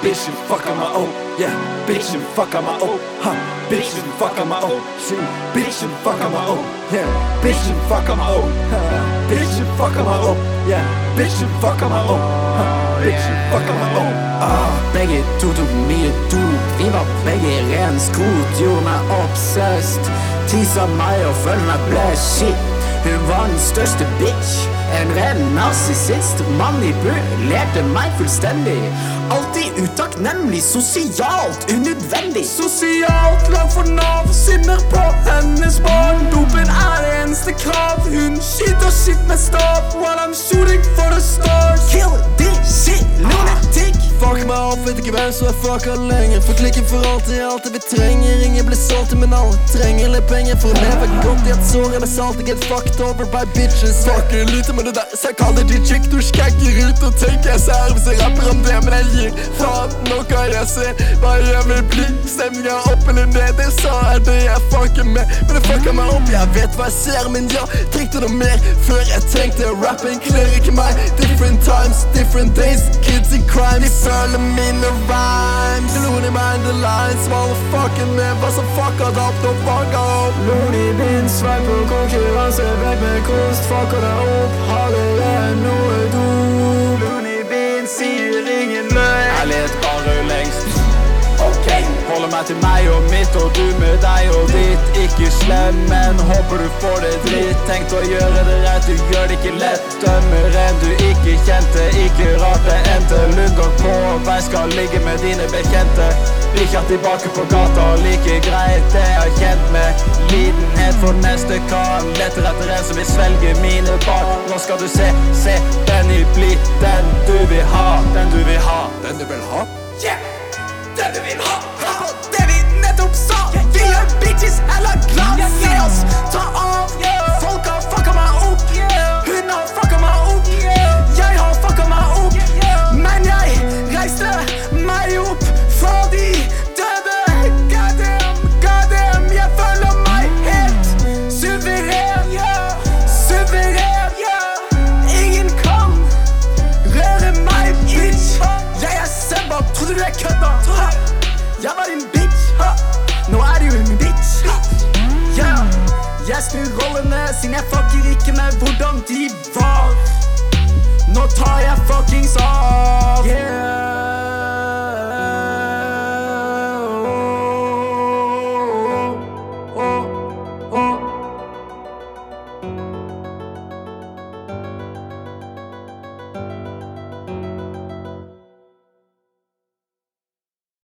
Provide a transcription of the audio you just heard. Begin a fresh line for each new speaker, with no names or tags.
Bitchen fucker meg opp, yeah. Bitchen fucker meg opp, ha. Bitchen fucker meg opp, bitchen fucker meg opp, yeah. Bitchen fucker meg opp, bitchen fucker meg opp, yeah. Bitchen fucker meg opp, bitchen fucker meg opp.
Begge to tok mye dop, vi var begge ren skrot. Gjorde meg obsessed, tisa meg og følte meg ble shit. Hun var den største bitch, en ren narsissist. Manipulerte meg fullstendig, alltid utakknemlig, sosialt unødvendig.
Sosialt lag for Nav, sinner på hennes barn. Dopen er det eneste krav, hun skyter shit med stav. While I'm shooting for the stars.
Kill this shit, lunatic.
Fuck meg opp, vet ikke hvem som er fucka lenger. For klikken for alltid, alt det vi trenger. Ingen blir solgt, men alle trenger litt penger for å leve godt i et sår eller salt. Jeg get fucked over by bitches. Snakker lite med det der, så jeg kaller de chick. Du skrekker ut og tenker jeg ser hvis jeg rapper om det, men jeg gir faen nå hva jeg ser. Hva jeg vil bli, stemninga opp eller ned. Det sa jeg det jeg fucker med, men det fucker meg opp. Jeg vet hva jeg ser, men ja, tenkte noe mer før jeg tenkte. Rapping kler ikke meg. Different times, different days, kids in crime. Føler mine rhymes. Looney mind the lines, motherfucking med hva som fucker det opp, da fucker opp.
Looney bin, sveip på konkurranse, vekk med kost, fucker det opp. Har dere noe dop? Looney bin sier ingen løgn.
Ærlighet bare lengst. Ok, holder meg til meg og mitt, og du med deg og ditt. Ikke slem, men håper du får det dritt. Tenkt å gjøre det rett, du gjør det ikke lett. Dømmer en du ikke kjente, ikke rart det endte. Lunger på vei, skal ligge med dine bekjente. Bikkja tilbake på gata, like greit, det jeg har kjent med. Lidenhet for neste kar, leter etter en som vil svelge mine barn. Nå skal du se, Benny bli den du vil ha. Den du vil ha.
Den du vil ha?
Yeah, den du vil ha. Hør på det vi nettopp sa. Vi gjør bitches eller glad. Se oss ta av. Folk har fucka meg opp. Hun har fucka meg opp. Jeg har fucka meg opp. Men jeg reiste meg opp fra de døde. Goddamn, jeg føler meg helt suveren. Suveren. Ingen kan røre meg, bitch. Jeg er Sebba, trodde du jeg kødda? Jeg var din bitch, nå er du min bitch. Yeah. Jeg snur rollene siden jeg fucker ikke med hvordan de var. Nå tar jeg fuckings av. Yeah.